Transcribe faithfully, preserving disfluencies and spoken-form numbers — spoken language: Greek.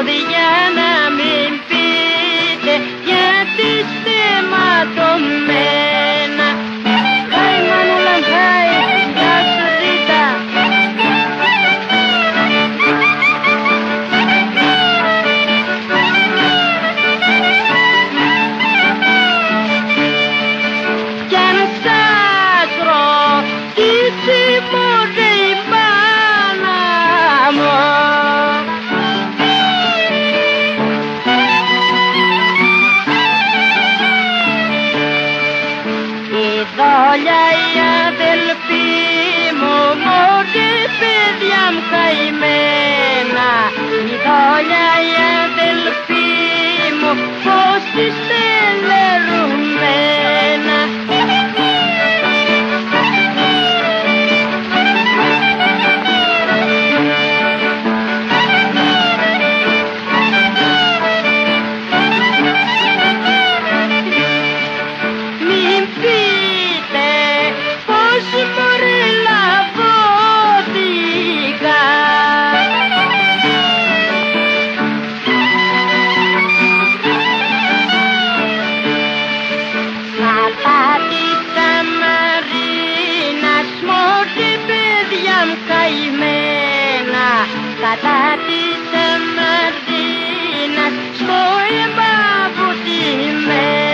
για να μην πείτε γιατί είστε ματωμένα. Χάι Μανούλα χάι, γεια σου Ρίτα. Κι αν σας ρωτήσει ποτέ η μάνα μου η δόλια η αδελφή μου, μωρέ παιδιά μου καημένα, η δόλια η αδελφή μου, πως είστε λερούμενα. Μην πείτε πως μωρέ λαβώθηκα, κατά της Σαμαρίνας, μωρέ παιδιά μου καημένα, κατά της Σαμαρίνας, στο έμπα βουτυμένα.